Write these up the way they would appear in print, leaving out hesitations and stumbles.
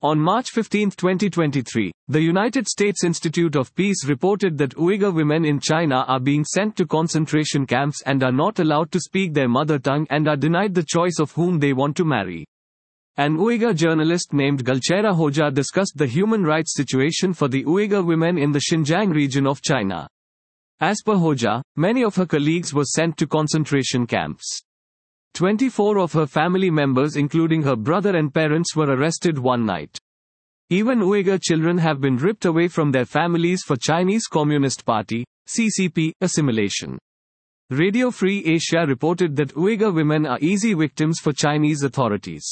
On March 15, 2023, the United States Institute of Peace reported that Uyghur women in China are being sent to concentration camps and are not allowed to speak their mother tongue and are denied the choice of whom they want to marry. An Uyghur journalist named Gulchehra Hoja discussed the human rights situation for the Uyghur women in the Xinjiang region of China. As per Hoja, many of her colleagues were sent to concentration camps. 24 of her family members, including her brother and parents, were arrested one night. Even Uyghur children have been ripped away from their families for Chinese Communist Party, CCP, assimilation. Radio Free Asia reported that Uyghur women are easy victims for Chinese authorities.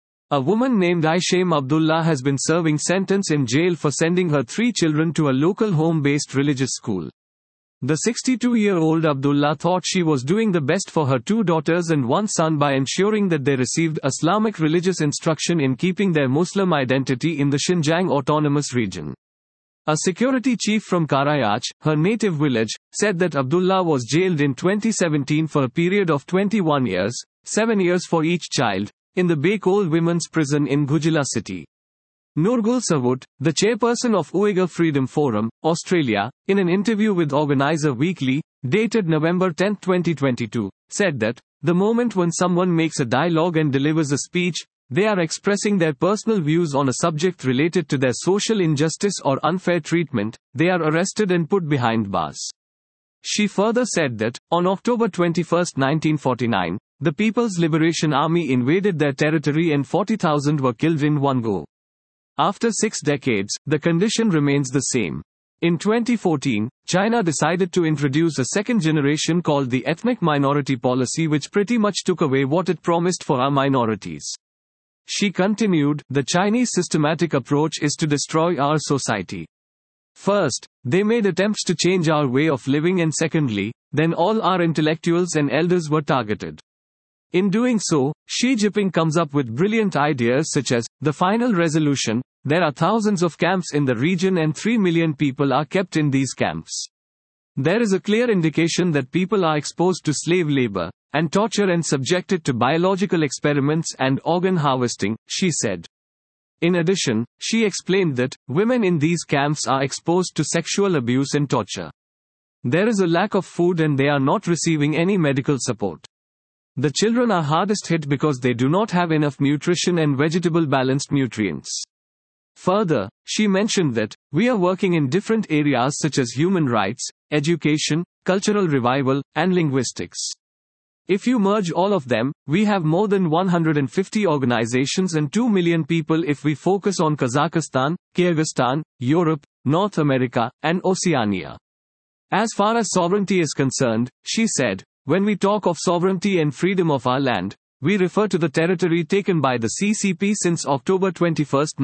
A woman named Aishem Abdullah has been serving sentence in jail for sending her 3 children to a local home-based religious school. The 62-year-old Abdullah thought she was doing the best for her 2 daughters and 1 son by ensuring that they received Islamic religious instruction in keeping their Muslim identity in the Xinjiang Autonomous Region. A security chief from Karayach, her native village, said that Abdullah was jailed in 2017 for a period of 21 years, 7 years for each child, in the Baikol Women's Prison in Gujila city. Nurgul Savut, the chairperson of Uyghur Freedom Forum, Australia, in an interview with Organizer Weekly, dated November 10, 2022, said that, the moment when someone makes a dialogue and delivers a speech, they are expressing their personal views on a subject related to their social injustice or unfair treatment, they are arrested and put behind bars. She further said that, on October 21, 1949, the People's Liberation Army invaded their territory and 40,000 were killed in one go. After 6 decades, the condition remains the same. In 2014, China decided to introduce a second generation called the Ethnic Minority Policy, which pretty much took away what it promised for our minorities. She continued, the Chinese systematic approach is to destroy our society. First, they made attempts to change our way of living, and secondly, then all our intellectuals and elders were targeted. In doing so, Xi Jinping comes up with brilliant ideas such as, the final resolution, there are thousands of camps in the region and 3 million people are kept in these camps. There is a clear indication that people are exposed to slave labor, and torture and subjected to biological experiments and organ harvesting, she said. In addition, she explained that, women in these camps are exposed to sexual abuse and torture. There is a lack of food and they are not receiving any medical support. The children are hardest hit because they do not have enough nutrition and vegetable balanced nutrients. Further, she mentioned that, we are working in different areas such as human rights, education, cultural revival, and linguistics. If you merge all of them, we have more than 150 organizations and 2 million people if we focus on Kazakhstan, Kyrgyzstan, Europe, North America, and Oceania. As far as sovereignty is concerned, she said, when we talk of sovereignty and freedom of our land, we refer to the territory taken by the CCP since October 21,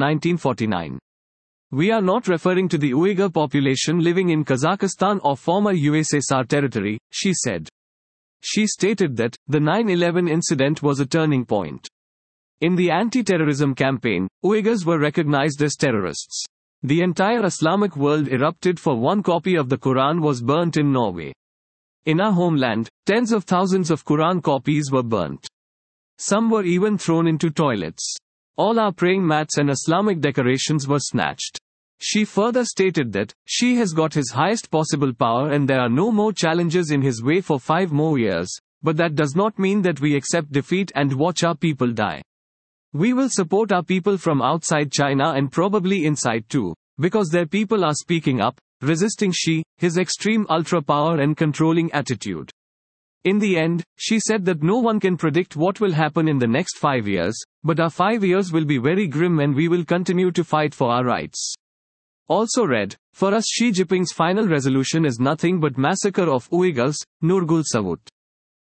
1949. We are not referring to the Uyghur population living in Kazakhstan or former USSR territory, she said. She stated that, the 9/11 incident was a turning point. In the anti-terrorism campaign, Uyghurs were recognized as terrorists. The entire Islamic world erupted for one copy of the Quran was burnt in Norway. In our homeland, tens of thousands of Quran copies were burnt. Some were even thrown into toilets. All our praying mats and Islamic decorations were snatched. She further stated that, she has got his highest possible power and there are no more challenges in his way for 5 more years, but that does not mean that we accept defeat and watch our people die. We will support our people from outside China and probably inside too, because their people are speaking up, resisting his extreme ultra-power and controlling attitude. In the end, she said that no one can predict what will happen in the next 5 years, but our 5 years will be very grim and we will continue to fight for our rights. Also read, for us Xi Jinping's final resolution is nothing but massacre of Uyghurs, Nurgul Savut.